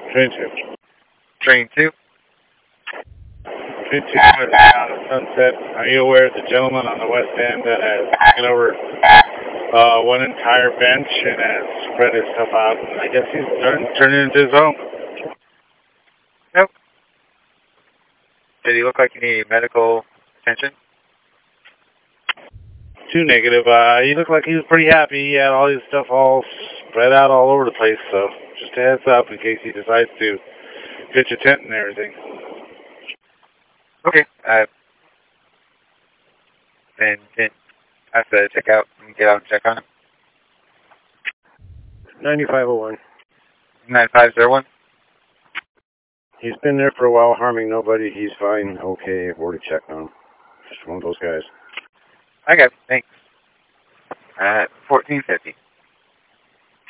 Train 2. Train 2. Train 2 went down at Sunset. Are you aware of the gentleman on the west end that has taken over one entire bench and has spread his stuff out? And I guess he's starting to turn it into his own. Nope. Did he look like he needed medical attention? Too negative. He looked like he was pretty happy. He had all his stuff all spread out all over the place, so just a heads up in case he decides to pitch a tent and everything. Okay. And I have to check out and get out and check on him. 9501. 9501. He's been there for a while, harming nobody. He's fine. Okay, I've already checked on him. Just one of those guys. I got it. Thanks. 1450.